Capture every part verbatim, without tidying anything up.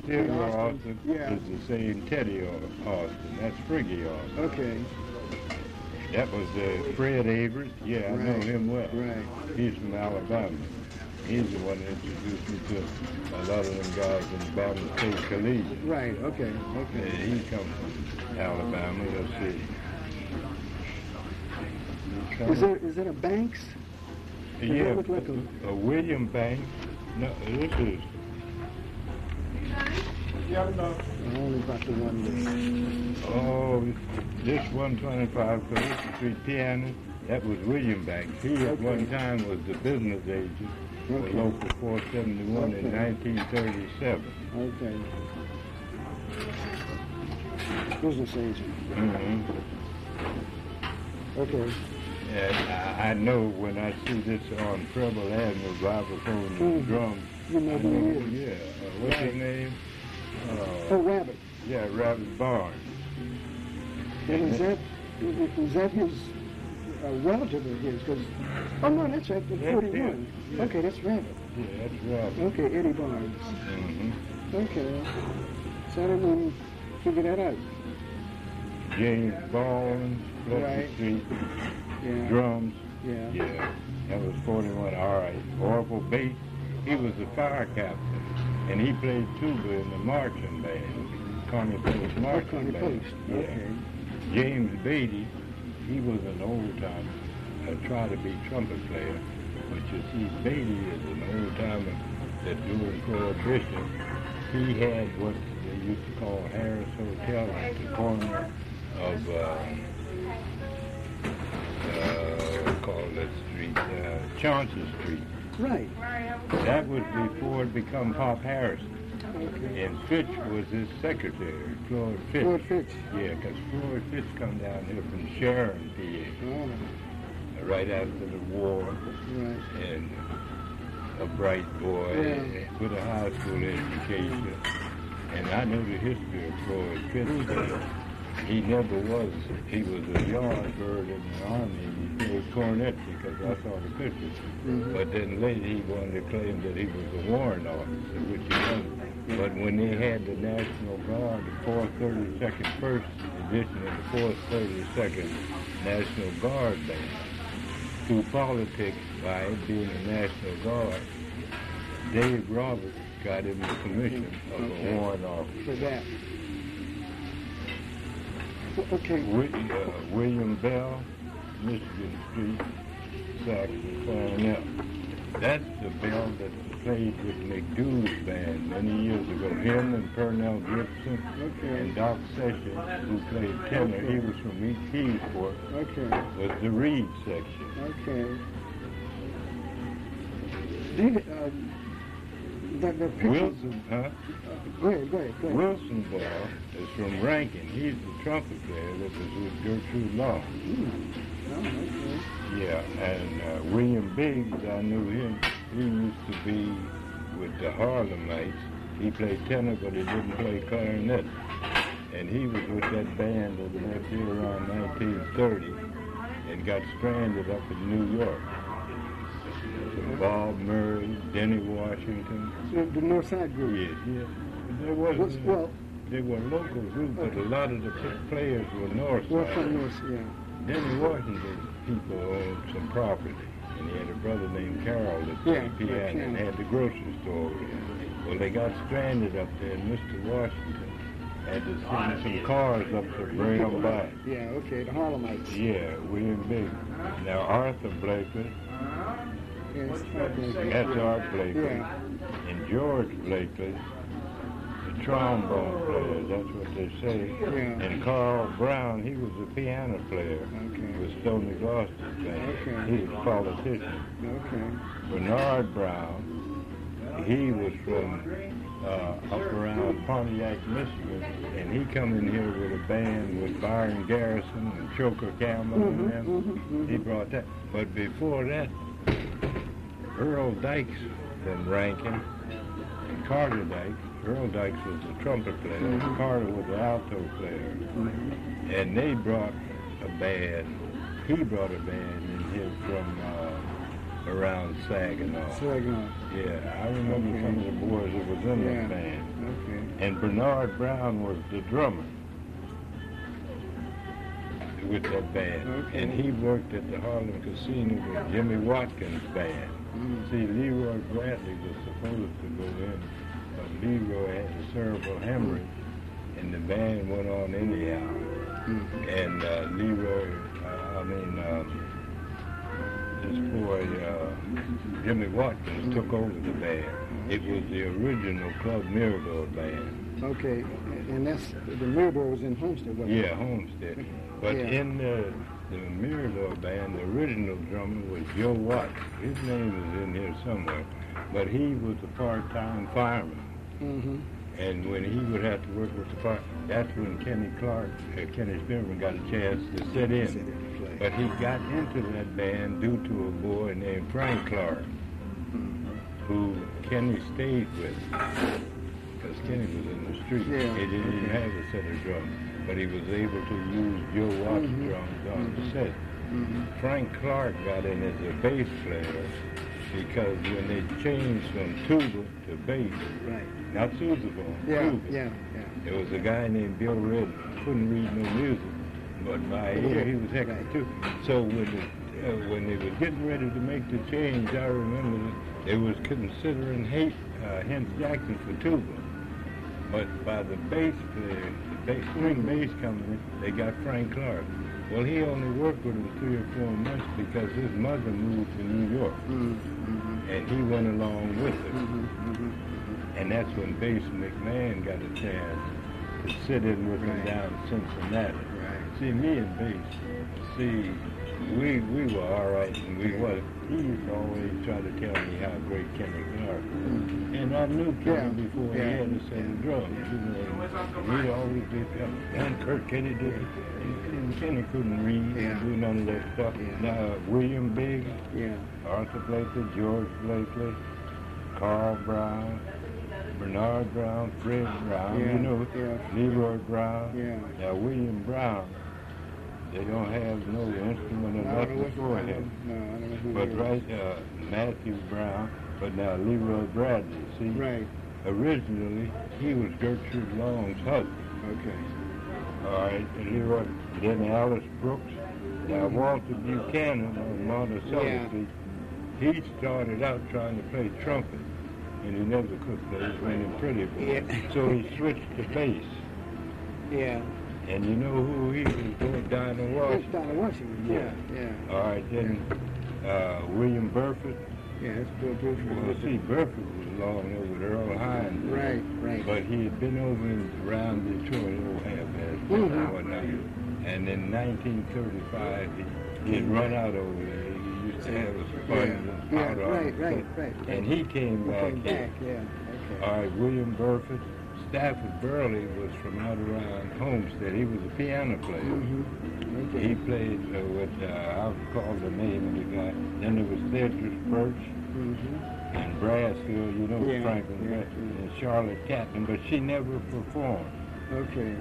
Theodore Austin. Austin Yeah. is the same Teddy Austin. That's Friggy Austin. Okay. That was uh, Fred Avery. Yeah, I know Right. him well. Right. He's from Alabama. He's the one that introduced me to a lot of them guys in Boston State Collegiate. Right. Okay. Yeah, Okay. he come from Alabama. Let's see. He Is come- there is that a Banks? Does Yeah, that look like a- a William Banks. No, this is. Only about the one there. Oh, this one twenty-five Calista Street piano, that was William Banks. He at Okay. one time was the business agent for Okay. Local four seventy-one in Okay. nineteen thirty-seven. Okay. Business agent. Mm-hmm. Okay. And I, I know when I see this on Treble Avenue, vibraphone and Mhm. drums, You know I who know, he is. yeah. Uh, what's his Right. name? Oh, Uh, Rabbit. yeah, Rabbit Barnes. And is that is is that his uh, relative of his? Because oh no, that's at the That's forty-one. him, yeah. Okay, that's Rabbit. Yeah, that's Rabbit. Okay, Eddie Barnes. Mm-hmm. Okay. So I didn't even figure that out. James Baldwin, Pleasant Right. Street, Yeah. drums. Yeah. Yeah, that was forty-one. All right. Orville Bates, he was the fire captain, and he played tuba in the marching band, Connie Post Oh, marching Connie band. Post. Yeah. Okay. James Beatty, he was an old timer, a try to be trumpet player, but you see, Beatty is an old timer that during Prohibition, he had what they used to call Harris Hotel at the corner of, uh, uh, call that street, uh, Chauncey Street. Right. That was before it become Pop Harrison. Okay. And Fitch was his secretary, Floyd Fitch. Floyd Fitch. Yeah, because Floyd Fitch come down here from Sharon, P Oh, A, right after the war, right. and a bright boy Yeah. with a high school education. And I know the history of Floyd Fitch. He never was, he was a yard bird in the Army. He played cornet because I saw the pictures. Mhm. But then later he wanted to claim that he was a warrant officer, which he wasn't. But when they had the National Guard, the fourth thirty-second, first edition of the fourth thirty-second National Guard Band, through politics, by it being the National Guard, Dave Roberts got him the commission of Okay. a warrant officer. For that. Well, okay. Wi- uh, William Bell, Michigan Street, sax and clarinet. That's the bell that played with McDou's band many years ago. Him and Pernell Gibson Okay. and Doc Sessions, who played tenor, he was from East Kingsport, Okay. was the Reed section. Okay. David, um, the, the picture. Wilson, huh? Go ahead, go ahead, go ahead. Wilson Bell is from Rankin. He's the trumpet player that was with Gertrude Long. Hmm. Oh, okay. Yeah, and uh, William Biggs, I knew him. He used to be with the Harlemites. He played tenor, but he didn't play clarinet. And he was with that band that left here around nineteen thirty and got stranded up in New York. So Bob Murray, Denny Washington. The, the North Side group. Yeah, yeah. But there Was, wasn't. well, They were local group, but a lot of the players were North well, Side. from North, yeah. Denny Washington's people owned some property, and he had a brother named Carol that Yeah, played piano yeah, and Carol. had the grocery store over there. Well, they got stranded up there, and Mister Washington had to send some cars up to bring them back. Yeah, okay, the Harlemites. Yeah, William Big. Now, Arthur Blakely, Yes, okay. that's Art Blakely, Yeah. and George Blakely, the trombone player, that's what they say. Yeah. And Carl Brown, he was a piano player. Okay. With Stony Gloucester's band. Okay. He was a politician. Okay. Bernard Brown, he was from uh, up around Pontiac, Michigan, and he come in here with a band with Byron Garrison and Choker Campbell Mhm, and them. mhm, mhm. He brought that. But before that, Earl Dykes from Rankin and Carter Dykes. Earl Dykes was the trumpet player, Mhm. Carter was the alto player. Mhm. And they brought a band, he brought a band in here from uh, around Saginaw. Saginaw. Yeah, I remember Okay. some of the boys that was in Yeah. that band. Okay. And Bernard Brown was the drummer with that band. Okay. And he worked at the Harlem Casino with Jimmy Watkins' band. Mm. See, Leroy Bradley was supposed to go in, but Leroy had a cerebral hemorrhage, and the band went on anyhow. Mm. And uh, Leroy, uh, I mean, um, this boy, uh, Jimmy Watkins, took over the band. It was the original Club Mirador band. Okay, and that's the Mirador was in Homestead, wasn't it? Yeah, Homestead. But Yeah. in the, the Mirador band, the original drummer was Joe Watts. His name is in here somewhere. But he was a part-time fireman. Mm-hmm. And when he would have to work with the fire, that's when Kenny Clark, uh, Kenny Spearman got a chance to sit in. Sit in and play. But he got into that band due to a boy named Frank Clark, who Kenny stayed with. Because Kenny was in the street. Yeah. He didn't even have a set of drums. But he was able to use Joe Watts' Mhm. drums on the set. Mm-hmm. Frank Clark got in as a bass player because when they changed from tuba to bass, Right. not sousaphone, Yeah, tuba, yeah, yeah. there was a guy named Bill Redden, couldn't read no music, but by ear he was heckin' Right. too. So when the, uh, when they was getting ready to make the change, I remember that they was considering Hayes, uh, Hence Jackson for tuba. But by the bass player, the bass, string bass company, they got Frank Clark. Well, he only worked with him three or four months because his mother moved to New York, Mm-hmm. and he went along with her. Mm-hmm. Mm-hmm. And that's when Bass McMahon got a chance to sit in with him Right. down Cincinnati. Right. See, me and Bass, see, we we were all right, and we was. He used to always try to tell me how great Kenny Clark was. Mm-hmm. And I knew Kenny Yeah. before Yeah. he had a set of drums. You know, and he'd always be telling me, man, Kurt Kenny did it. And, and Kenny couldn't read Yeah. and do none of that stuff. Yeah. Now, William Biggs, Yeah. Arthur Blakely, George Blakely, Carl Brown, Bernard Brown, Fred Brown, Yeah, you know, yeah. Leroy Brown. Yeah. Now, William Brown, they don't have no instrument or I don't know nothing what for I don't- him. No, I don't know who But he is. right, uh, Matthew Brown, but now Leroy Bradley, see, Right. originally he was Gertrude Long's husband. Okay. All right, and Leroy, then Alice Brooks. Now Walter Buchanan on Monticello Yeah. Street, he started out trying to play trumpet, and he never could play. He went in Pretty Boy. Yeah. So he switched to bass. Yeah. And you know who he was doing? Dinah That's Washington. Donna Washington. Yeah. Yeah. All right, then uh, William Burford. Yeah. That's Bill Bruce. Well, see, Burford was along there with Earl Hines. Right. Right. But he had been over in, around Detroit, old half-ass, Mhm. and whatnot. And in nineteen thirty-five, he, he had run out over there. He used to have a sponge Yeah. and Yeah. powder on Right. his Right. foot. Right. And he came He back came here. back. Yeah. Okay. All right, William Burford. Stafford Burley was from out around Homestead. He was a piano player. Mm-hmm. He Okay. played uh, with, uh, I'll call the name of the guy. Then there was Cedric Birch Mm-hmm. and Brassfield, you know, Yeah, Franklin, yeah, Brass- yeah. and Charlotte Catton, but she never performed. Okay.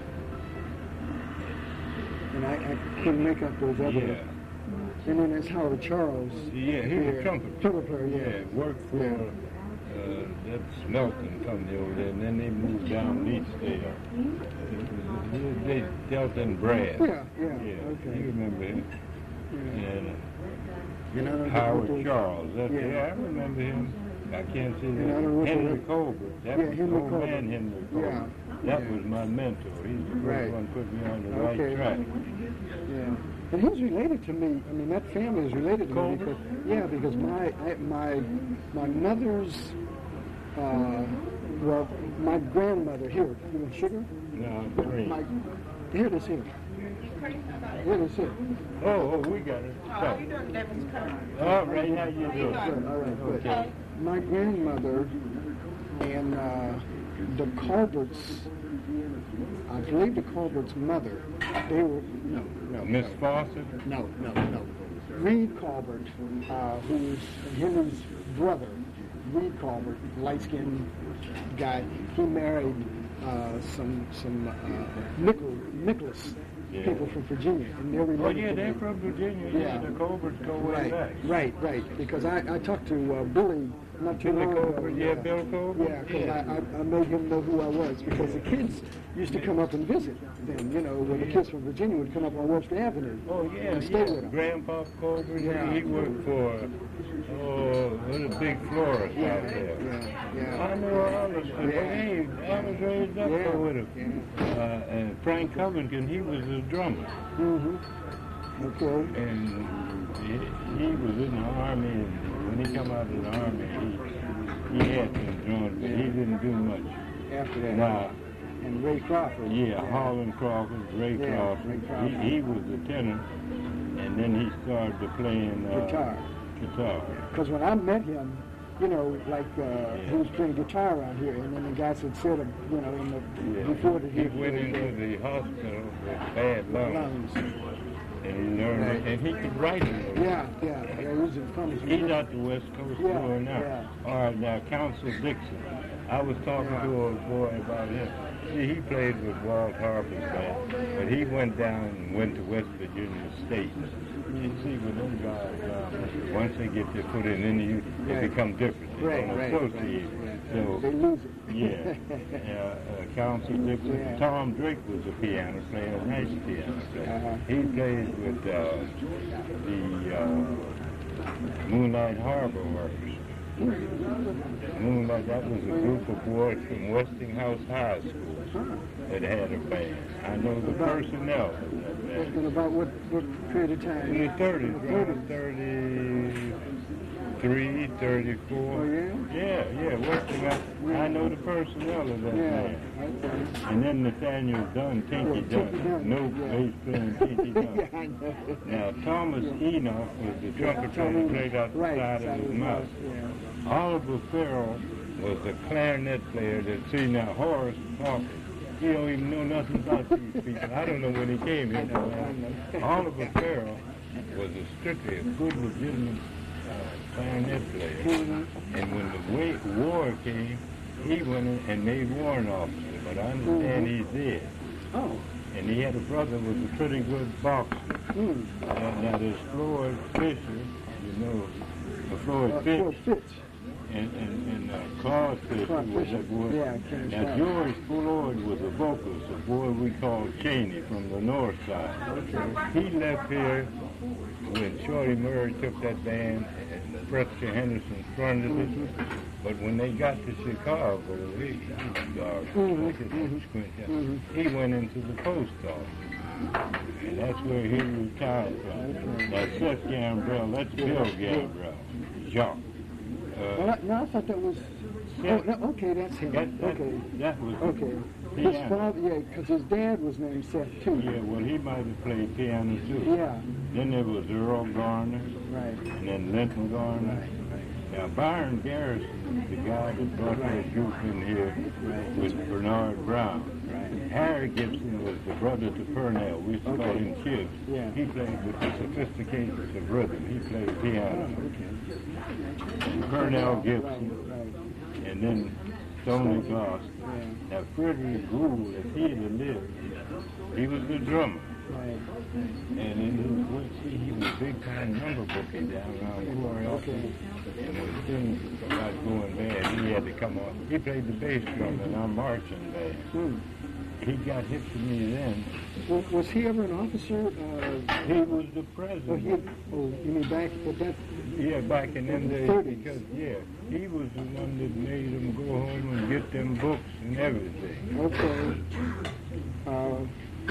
And I, I couldn't make up those other. Yeah. And then there's Howard Charles. Yeah, he was a trumpet. Trumpet player, Yeah, yeah. worked for Yeah. uh, that Smelton company over there, and then they moved down Neatsdale. Uh, they dealt in brass. Yeah, yeah, Yeah, okay. you remember him. Yeah. And You know, uh, those- Howard those- Charles, that's, Yeah. yeah. I remember him. I can't say And I that. don't know Henry what- Colbert, that Yeah, was Henry the old Colbert. man Henry Colbert. Yeah, That yeah. was my mentor. He's the first Right. one put me on the Okay. right track. Yeah. And he's related to me. I mean, that family is related to me Colbert? because, yeah, because my I, my my mother's, uh, well, my grandmother here. You want sugar? No, green. My here it is here. Here it is here. Oh, oh, we got it. How are you doing, Debbie? All right, how you doing? doing? Good. All right. Good. Okay. My grandmother and uh, the Colberts. I believe the Colbert's mother. They were no, no, Miss no. Fawcett? No, no, no. Reed Colbert, uh, who's Henry's brother, Reed Colbert, light-skinned guy, he married uh, some some uh, Nichol, Nicholas Yeah. people from Virginia, and they're Oh, related yeah, to they're me. from Virginia. Yeah, Yeah. the Colberts go way Right, back. right, right. Because I, I talked to uh, Billy not too Billy long ago. Colbert, yeah, Bill Colbert. Yeah, because Yeah. I, I, I made him know who I was because the kids used to come up and visit them, you know, when the kids from Virginia would come up on Webster Avenue. Oh, yeah, and stay yeah. with them. Grandpa Colbert, Yeah. he, he worked for, oh, what a big florist Yeah, out there. yeah, yeah. I know all of them. Yeah. Hey, I was raised up Yeah. there with him. Uh, and Frank Covington, he was a drummer. Mm-hmm. Okay. And he, he was in the Army, and when he come out of the Army, he, he had some drums, but he didn't do much. After that. Now, And Ray Crawford. yeah, Harlan Crawford, Ray Yeah, Crawford, Ray Crawford. He, he was a tenor, and then he started to playing uh, Guitar. Guitar. Because when I met him, you know, like uh, he was playing guitar around here, and then the guys had said, him, you know, in the, Yeah. before that he went into the hospital with bad lungs, lungs. and he learned Right. it, and he could write it. Yeah, yeah, yeah. He was from He's out the West Coast Yeah, doing now. yeah. All right, now, Council Dixon. I was talking Yeah. to a boy about him. See, he played with Walt Harper's band, but he went down and went to West Virginia State. You see, with them guys, uh, once they get their foot in, then you, they Right. become different. They Right, don't right, associate. right. So, They lose it. yeah, yeah uh, Council Dixon. Yeah. Tom Drake was a piano player, a nice piano player. Uh-huh. He played with uh, the uh, Moonlight Harbor Workers. Moonlight, that was a group of boys from Westinghouse High School that had a band. I know the personnel of that band. In about what, what period of time? In the thirties, In the around thirties. thirty-three, thirty-four. Oh, yeah? Yeah, yeah, Westinghouse. I know the personnel of that Yeah, band. okay. And then Nathaniel Dunn, Tinky Yeah, Tinky Dunn. Dunn, No yeah. bass playing Tinky Dunn. Yeah, I know. Now, Thomas Enoch was the trumpet player who played out the Right, side of his mouth. Yeah. Oliver Farrell was the clarinet player that, see, now Horace Parker, he don't even know nothing about these people. I don't know when he came here. Now, uh, Oliver Farrell was a strictly a good, legitimate uh, clarinet player. Mm-hmm. And when the wa- war came, he went in and made warrant officer, but I understand he's dead. Oh. And he had a brother who was a pretty good boxer. Mm. Uh, now there's Floyd Fisher, you know, uh, Floyd Uh, Fitch, Fort Fitch. and, and, and uh, Claude Fisher Claude was Fisher. a boy. Yeah, Ken now Sharp. George Floyd was a vocalist, a boy we called Cheney from the north side. He left here when Shorty Murray took that band and Preston Henderson fronted it. But when they got to Chicago, he, uh, Mhm. he went into the post office. And that's where he retired from. That's Seth Gambrell, that's Bill Gambrell, Jacques. Well, Uh, I, no, I thought that was. Yeah. Oh, no, okay, that's him. that, that, okay. that was Okay. piano. His father, yeah, because his dad was named Seth too. Yeah, well, he might have played piano too. Yeah. Then there was Earl Garner, Right. and then Linton Garner. Right. Now, Byron Garrison, the guy that brought that group in here, was Bernard Brown. Right. Harry Gibson was the brother to Purnell. We used to call Okay. him Kids. Yeah. He played with the sophistications of rhythm. He played Oh, piano. okay. And Purnell Gibson, Right. Right. and then Tony Goss. Yeah. Now, Frederick Gould, if he had lived, he was the drummer. Right. And in his work, see, he was big time number booking down around Corey. Okay. And when things got going bad, he had to come on. He played the bass drum in our marching band. Hmm. He got hit to me then. Well, was he ever an officer? Uh, He was the oh, he, president. oh, you mean back at that? Yeah, back in them in the days. thirties. Because, yeah, he was the one that made them go home and get them books and everything. Okay. Uh,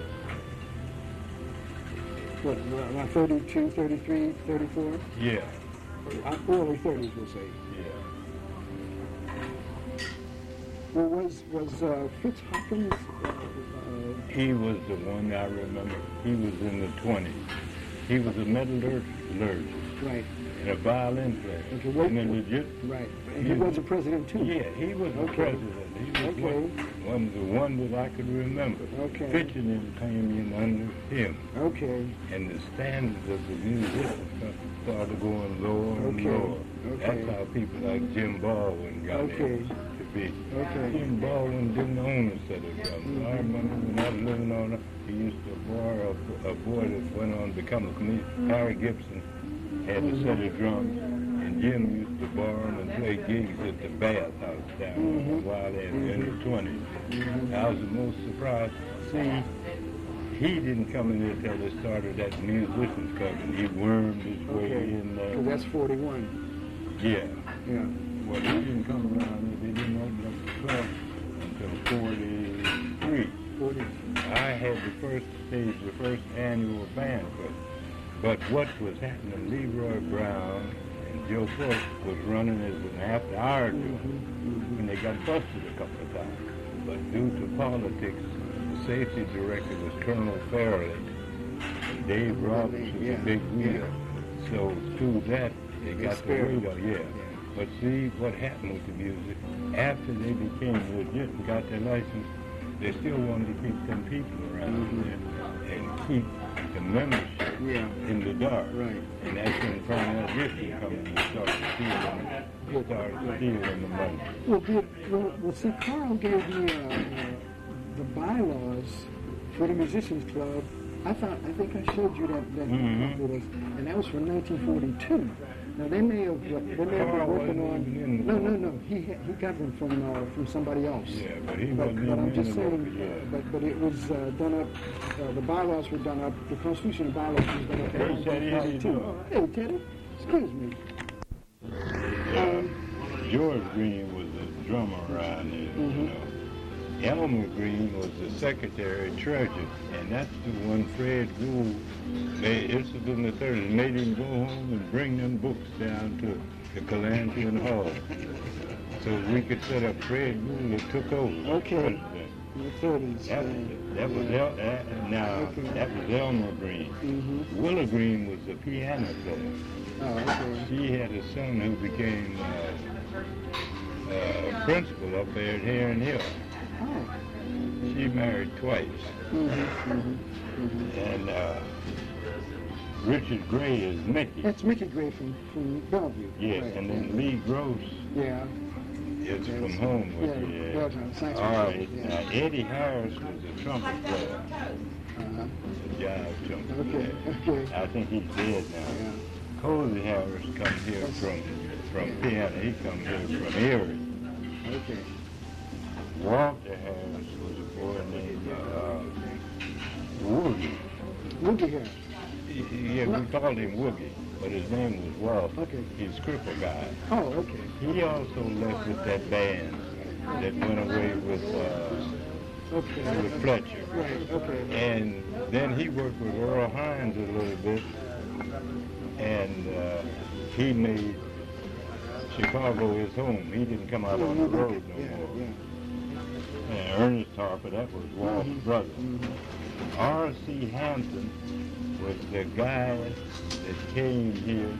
what, around thirty-two, thirty-three, thirty-four? Yeah, Uh, early thirties, we'll say. yeah. Well, was was uh, Fitz Hawkins? Uh, uh, He was the one I remember. He was in the twenties. He was a metallurgist right, and a violin player. Okay, wait- And a legit. right. And he Yeah. was a president too. Yeah, he was the Okay. president. He was Okay. one, one, the one that I could remember. Okay. Fitch and him came in under him, Okay. and the standards of the musicians started going lower and Okay. lower. Okay. That's how people like Jim Baldwin got Okay. in. big. Okay. Jim Baldwin didn't own a set of drums. Mhm. I remember when I was living on it, he used to borrow a, a boy that went on to become a comedian. Harry Gibson had a set of drums, and Jim used to borrow them and play gigs at the bathhouse down Mhm. on Wild Avenue in the twenties. Mhm. I was the most surprised. See, he didn't come in there till they started that musicians club, and he wormed his way Okay. in there. So that's forty-one. Yeah. Yeah. Well, he didn't come around here. They didn't open up the club until forty-three. forty. I had the first stage, the first annual banquet. But what was happening, Leroy Brown and Joe Fork was running as an after-hour joint, Mhm. and they got busted a couple of times. But due to politics, the safety director was Colonel Fairley. And Dave Roberts was Yeah. a big wheel. So through that, they They got the spared radar, yeah. But see what happened with the music. After they became legit and got their license, they still wanted to keep them people around Mhm. there and keep the membership Yeah. in the dark. Right. And that's when Cornell Gibson come in and started stealing, started stealing the money. Well, did, well, well, see, Carl gave me uh, uh, the bylaws for the Musicians Club. I thought, I think I showed you that, that Mhm. with us, and that was from nineteen forty-two. Now they may have, they may have been Carl working wasn't on. even in the No, no, club. no. He had, he got them from uh, from somebody else. Yeah, but he But, wasn't but even I'm just in the saying, local, yeah. but but it was uh, done up. Uh, the bylaws were done up. The Constitution and bylaws was done up in Hey, Teddy, how you nineteen forty-two. doing? Hey, Teddy. Excuse me. Yeah. George Green was a drummer around there, you Mhm. know. Elmer Green was the secretary treasurer, and that's the one Fred Gould made. This was in the thirties, made him go home and bring them books down to the Calansian Hall, so we could set up. Fred Gould that took over. Okay. President. In the thirties. That, that was El, that, now Okay. that was Elmer Green. Mm-hmm. Willa Green was the piano player. Oh, okay. She had a son who became uh, uh, principal up there at Heron Hill. Oh. She married twice. Mm-hmm. Mm-hmm. Mm-hmm. And uh, Richard Gray is Mickey. That's Mickey Gray from, from Bellevue. Yes, Right. and then Lee Gross Yeah. is Yes. from home with Yeah, you. Belgium, saxophone, All right. yeah. Now, Eddie Harris was a trumpet player, Uh-huh. a jive trumpet Okay, player. okay. I think he's dead now. Yeah. Cozy Harris comes here from from piano. He comes here from Erie. Okay. Walter Harris was a boy named uh, Woogie. Woogie Harris. Yeah, we called him Woogie, but his name was Walter. Okay. He's a cripple guy. Oh, okay. He also left with that band that went away with uh, Okay. with Fletcher. Right, okay. And then he worked with Earl Hines a little bit, and uh, he made Chicago his home. He didn't come out on the road no Yeah, more. yeah. And Ernest Harper, that was Walt's Mhm. brother. Mhm. R C Hampton was the guy that came here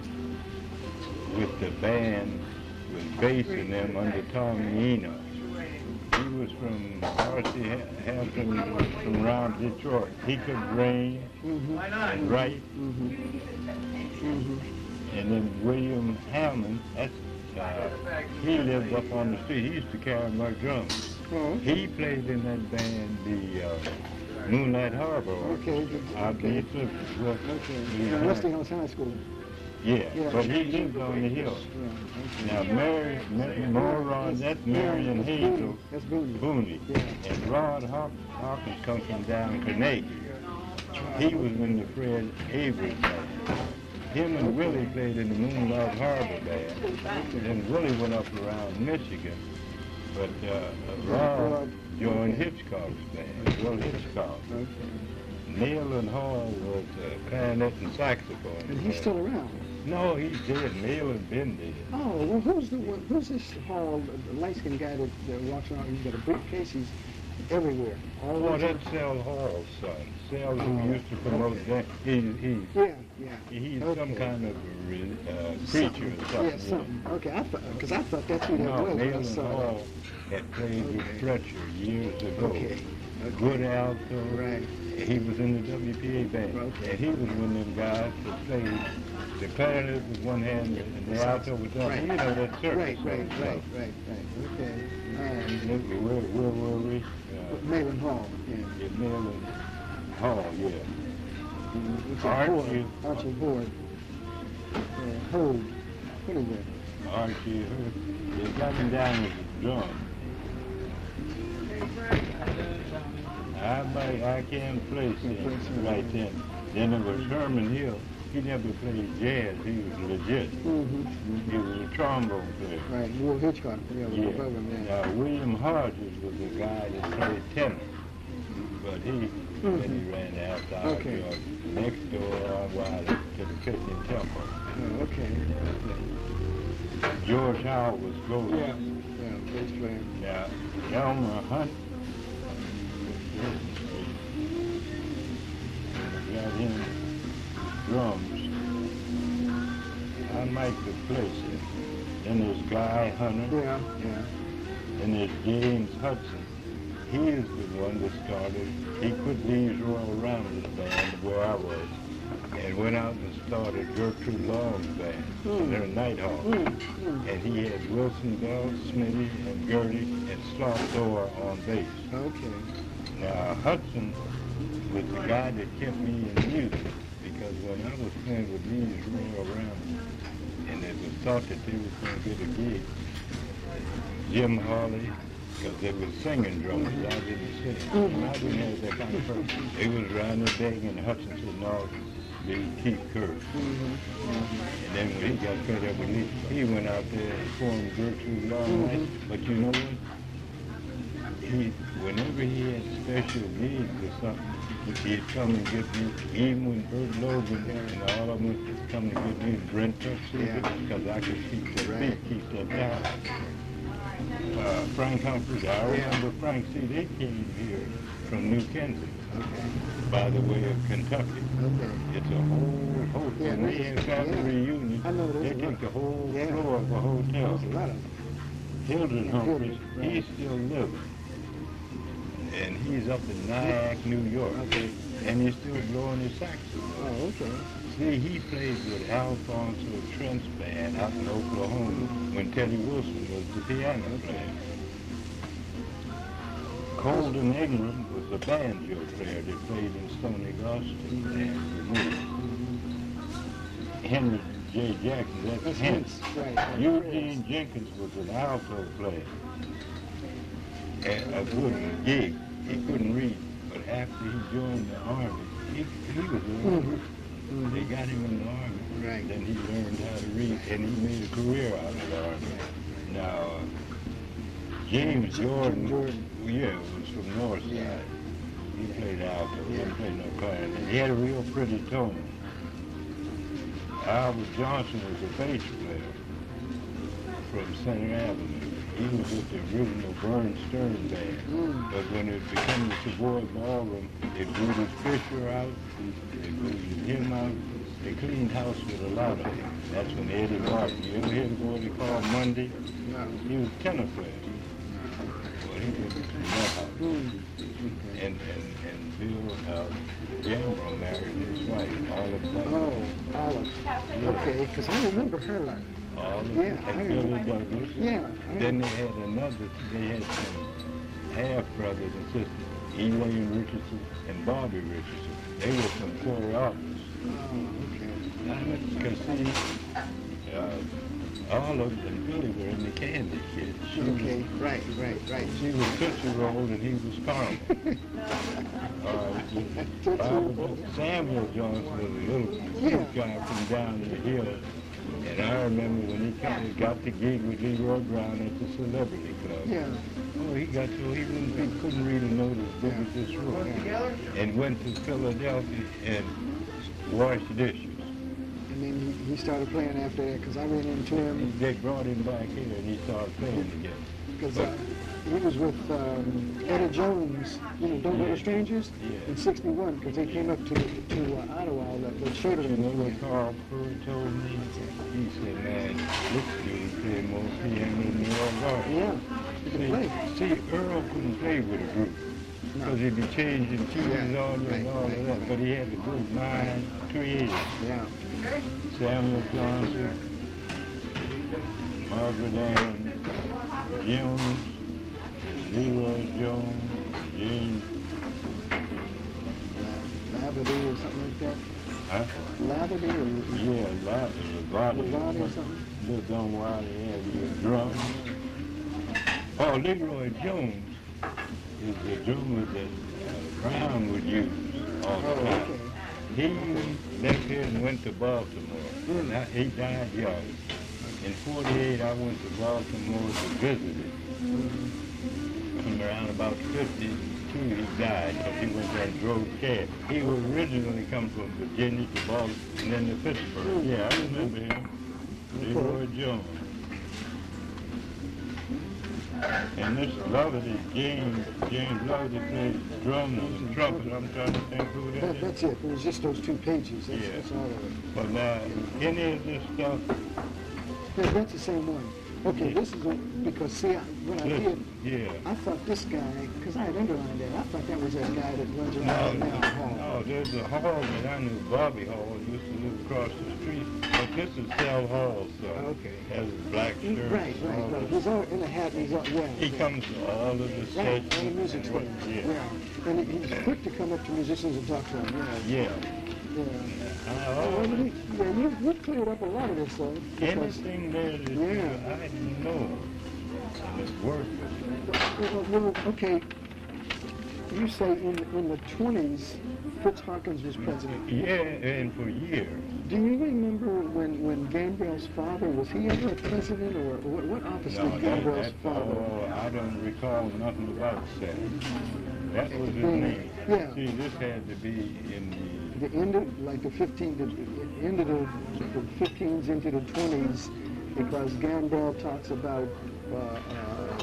with the band with bass in them under Tommy Eno. He was from R C Hampton, was from around Detroit. He could range Mhm. and write. Mhm. Mhm. And then William Hammond, that's, uh, he lived up on the street. He used to carry my drums. Oh, He played in that band, the uh, Moonlight Harbor. okay. good, Out the Okay. Eclipse. Well, Okay. yeah, Uh, Westinghouse High School. Yeah, Yeah. but he lived on the hill. Yeah. Now, Mary, Mary Moron, that's Marion That's Hazel Boone. That's Boone. Booney. Yeah. And Rod Hop- Hawkins comes from down Carnegie. He was in the Fred Avery band. Him and Willie played in the Moonlight Harbor band. And Willie went up around Michigan. But uh, Rod joined Hitchcock's band, Will Hitchcock. Okay. Neil and Hall was uh, clarinet and saxophone. And he's still around. No, he's dead. Neil had been dead. Oh, well, who's the one? Who's this Hall, the light-skinned guy that, that walks around? He's got a briefcase. He's everywhere. All Oh, over. that's Sel Hall's son. Sel, who used to promote that. He, he, Yeah, yeah. he's Okay. some kind of a re- uh, preacher or something. Yeah, something. Okay, I thought because I thought that's who that No, was. when I Neil and saw Hall had played with Okay. Fletcher years ago. Okay. Good alto. Right. He was in the W P A band. Okay. And he was one of them guys that played the clarinet with one hand and the alto with the other. Right. You know, that circus. Right, right, sort of right, stuff. right, right. Okay. Um, where, where were we? Uh, Malin Hall. Yeah. Yeah, Malin Hall, yeah. It's Archie. Horde. Archie Horde. Uh, Horde. What is that? Archie Horde. They got him down with the drum. I, might, I can't place him right then. Then there was Herman Hill. He never played jazz. He was legit. Mm-hmm. He was a trombone player. Right, Will Hitchcock. Yeah, was Yeah. above him, yeah. Now, William Hodges was the guy that played tenor. But he, Mm-hmm. then he ran after our Okay. George. Next door on Wiley to the Christian Temple. Oh, okay. George Howard was gold. Yeah, yeah, bass player. Now, Elmer Hunt, got him drums. I might replace him. Then there's Guy Hunter. Yeah, yeah. Then there's James Hudson. He is the one that started. He quit Lee's Royal Ramblers band where I was and went out and started Gertrude Long's band, Mm. their night hall. Mm, mm. And he had Wilson Bell, Smitty, and Gertie, and Slop Thor on bass. Okay. Now, Hudson was the guy that kept me in music because when I was playing with Lee's Royal Ramblers, and it was thought that they was going to get a gig, Jim Hawley, because they were singing drummers, I didn't sing. And I didn't have that kind of person. They was around the day, and Hudson said, no, they keep Kirk. Mm-hmm. And then when he got fed up with me, he went out there and formed Gertrude Long Night. Mm-hmm. But you know what? He, whenever he had special gigs or something, he'd come and get me, even when Bert Logan and all of them would come to get me, Brent Tuxedo, because I could keep that Right. beat, keep that down. Uh, Frank Humphries, I remember Frank, see, they came here from New Kensington, Okay. by the way of Kentucky. Okay. It's a whole hotel. Yeah, When they have family yeah. reunions, I know there's they a lot. take the whole Yeah. floor of the hotel. There's a lot of them. Hildred Humphries, Right. he's still living. And he's up in Nyack, New York. Okay. And he's still blowing his saxophone. Oh, okay. See, he played with Alfonso Trent's band out in Oklahoma when Teddy Wilson was the piano player. Colden Ingram was a banjo player that played in Stony Gostin band with me. Henry J. Jackson, that's, That's Hence. Hence, right. Eugene Jenkins was an alto player. And a good gig. He couldn't read, but after he joined the army, he, he was a learner. Mhm. They got him in the army. Right. Then he learned how to read, and he made a career out of the army. Now, uh, James Jordan, Jordan. yeah, was from Northside. Yeah. He played alto. He Yeah. didn't play no clarinet. He had a real pretty tone. Albert Johnson was a bass player from Center Avenue. He was with the original Vern Stern band. Mm. But when it became the Savoy Ballroom, they booted Fisher out, they booted him out, they cleaned house with a lot of them. That's when Eddie Martin, you ever hear the boy they call Monday? No. He was a tenor player. Well, he was in that house. Mm. And, and, and Bill uh, Gamble married his wife, Olive Douglas. Oh, Olive. Okay, because I remember her like. Olive Yeah, and I Billy remember. Douglas. Yeah. I Then they had another, they had some half-brothers and sisters, E. William Richardson and Bobby Richardson. They were from Corey Office. Oh, okay. Because see, uh, Olive and Billy were in the Candy Kids. She Okay, was, right, right, right. she was Tootsie Roll and he was Carmel. uh, Robert, Samuel Johnson was a little Yeah. guy from down the hill. And I remember when he kind of got the gig with Leroy Brown at the Celebrity Club. Yeah. Oh, he got so he, wouldn't, he couldn't read a note as big as this room. And went to Philadelphia and washed dishes. And then he, he started playing after that because I ran into him They brought him back here and he started playing again. because uh, he was with um, Eddie Jones, you know, Don't Go to Strangers, Yeah. in sixty-one because they came up to to uh, Ottawa, that the show that You know was what Carl Purr told me? He said, man, this dude played more piano than Earl Garden. Yeah, he could play. See, Earl couldn't play with a group. No. Because he'd be changing keys Yeah, on you right, and all right, of that. right. But he had the group nine creators. Yeah. Samuel Johnson, Margaret Ann Jones, Leroy Jones, James, Lavity or something like that. huh? Lavity or Yeah, Lavity, Lavity. Lavity or something. Little Don Wiley had your drum. Oh, Leroy Jones is the drummer that uh, Brown would use all the Oh, time. okay. He left here and went to Baltimore. Mm. And he died young. In forty-eight, I went to Baltimore to visit him. And around about fifty-two, he died because he went there and drove cab. He was originally come from Virginia to Baltimore and then to Pittsburgh. Mm. Yeah, I remember him. Leroy Jones. And this Loverty, James, James Loverty plays drums and trumpet. I'm trying to think who that That, is. that's it. It was just those two pages. That's, Yeah. that's all of it. But now, any of this stuff, Yeah, that's the same one. Okay, this is a, because see, I, when I did, listen, yeah. I thought this guy, because I had underlined that, I thought that was that guy that runs No, around no, now hall. no, there's a hall that I knew, Bobby Hall, used to live across the street. But this is Sal Hall, so. Okay. Has a black shirt. Right, and all right, right. that. He's all in a hat. And he's all, yeah. He yeah. comes to all of the Right, sessions. all the music and what- things. Yeah. Yeah. And he- he's quick to come up to musicians and talk to them. You know. Yeah. Yeah. I Oh, always, well, he- yeah, you, you've cleared up a lot of this, though. Because, anything there that you, Yeah. I didn't know, and it's worth it. well, well, okay, you say in, in the twenties, Fritz Hawkins was president. Yeah, and for years. Do you remember when, when Gambrell's father, was he ever a president, or what, what office No, did that, Gambrell's that, father? oh, I don't recall nothing about that. That was his Mm, name. yeah. See, this had to be in The end of, like the fifteen, the end of the, the fifteens into the twenties, because Gambrell talks about, uh, uh,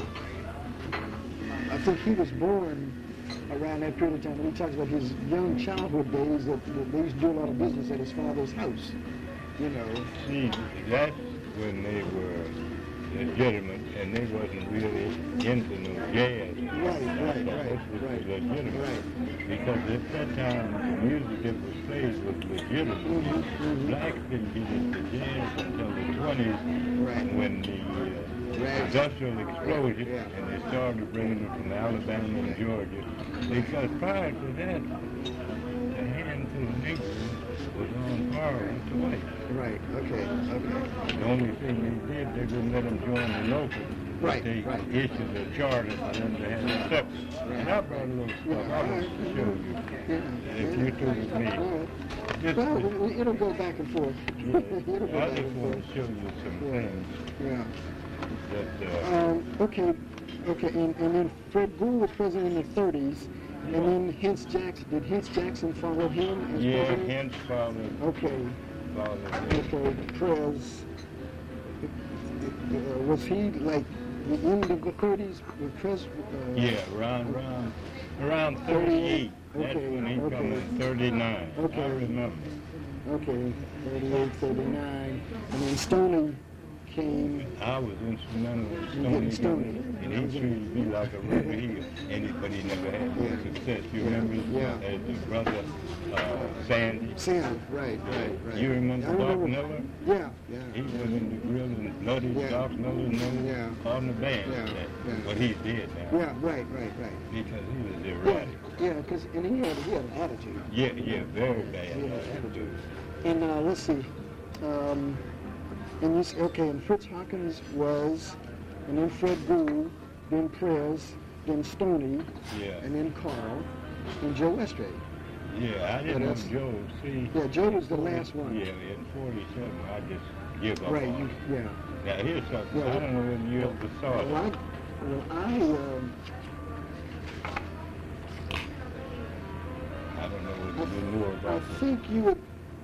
I think he was born around that period of time, and he talks about his young childhood days that, that they used to do a lot of business at his father's house, you know. the, see, that's when they were legitimate, and they wasn't really into no jazz. Right, right, right, This was right, legitimate. right. Because at that time, the music that was played was legitimate. Mhm, mhm. Blacks didn't get into jazz until the twenties, Right. when the uh, Right. industrial explosion, Yeah. and they started bringing it from Alabama and Georgia. Because prior to that, the handful of Negroes was on par with the whites. Right, okay, okay. The only thing they did, they wouldn't let them join the local. Right, They right. issued a charter for them to have a separate. And I brought a little stuff I want to show you. Yeah, If you two with me. All right. Just, Well, it- it'll go back and forth. yeah, It'll go I back just and want forth. to show you some Yeah. things Yeah. that, uh, Um, okay, okay, and, and then Fred Gould was president in the thirties, and then Hence Jackson, did Hence Jackson follow him as yeah, president? hence followed, Okay, followed this. okay, Prez, uh, was he like the end of the thirties when Prez? Uh, Yeah, around, around, around thirty-eight. That's Okay, when he okay. come in, thirty-nine. Okay. I remember. Okay, thirty-eight, thirty-nine, and then Stoney came. I was instrumental in getting Stony, Stoney. and he treated me like a river heel, and he, but he never had no Yeah. success. You Yeah. remember his, Yeah. his brother, uh, Sandy? Sam, right, right, right. You remember I Doc remember- Miller? Yeah, yeah. He was in the grill and Bloody Yeah. Doc Miller, no, Yeah. on the band. Yeah, that- yeah. But he did now, Yeah, right, right, right. because he was Yeah, erratic. yeah, because and he had he had an attitude. Yeah, yeah, very He bad. had an attitude. And uh, let's see, um, and this okay, and Fritz Hawkins was, and then Fred Gould, then Prez, then Stoney, Yeah, and then Carl, and Joe Lestrade. yeah, I didn't Yeah, know that's- Joe. See, Yeah, Joe was the last one. yeah, in forty-seven, I just give up Right. on You, it. yeah. Now here's something. Yeah, I don't know whether you ever saw Well, I, it. well, I um, I don't know I, whether you knew I about this. think you would.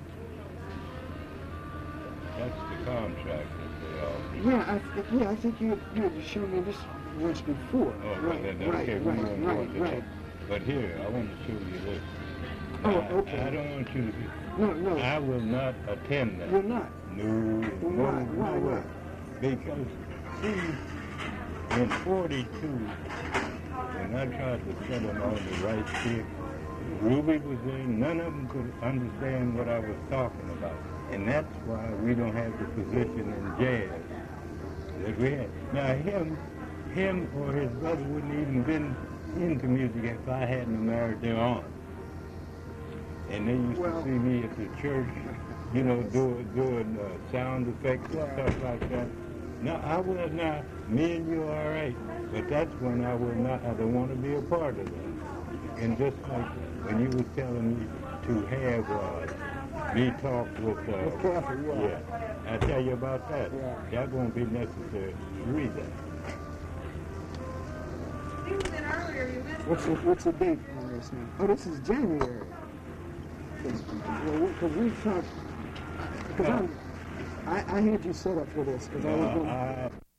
That's the contract that they offered. Yeah, I th- yeah, I think you you had shown me this once before. Oh, right, then, then, right, okay, we right, won't go right, into right. that. But here, I want to show you this. Oh, Now, okay. I don't want you to be, No, no, I will not attend that. you're not. No, no, Why? Why no way. not? Because, see, in forty-two, when I tried to set them on the right kick, Ruby was there, none of them could understand what I was talking about. And that's why we don't have the position in jazz that we had. Now him, him or his brother wouldn't even been into music if I hadn't married their aunt. And they used Well, to see me at the church, you know, do, doing uh, sound effects and stuff like that. No, I will not. Me and you are all right. But that's when I will not, I don't want to be a part of that. And just like when you was telling me to have uh, me talk with... Uh, With Kathy, yeah. Yeah. I tell you about that. Yeah. That won't be necessary. Read that. He was in earlier, you missed What's the, what's the date on this now? Oh, this is January. Because we talked, because I, I had you set up for this, because I was No, going I,